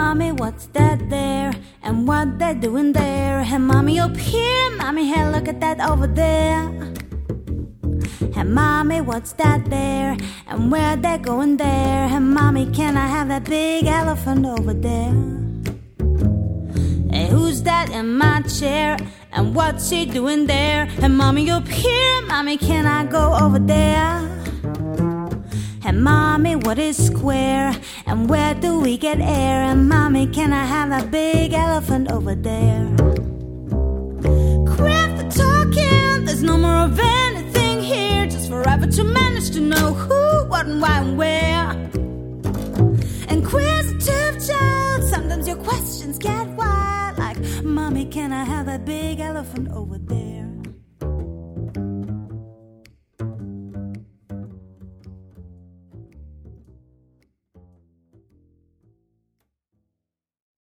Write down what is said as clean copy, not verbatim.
mommy, what's that there? And what they doing there? Hey, mommy, up here. Mommy, hey, look at that over there. Hey, mommy, what's that there? And where they going there? Hey, mommy, can I have that big elephant over there? Hey, who's that in my chair? And what's he doing there? Hey, mommy, up here. Mommy, can I go over there? Hey, mommy, what is square? And where do we get air? And mommy, can I have that big elephant over there? Quit the talking, there's no more of anything here. Just forever to manage to know who, what, and why, and where. Inquisitive child, sometimes your questions get wild. Like, mommy, can I have that big elephant over there?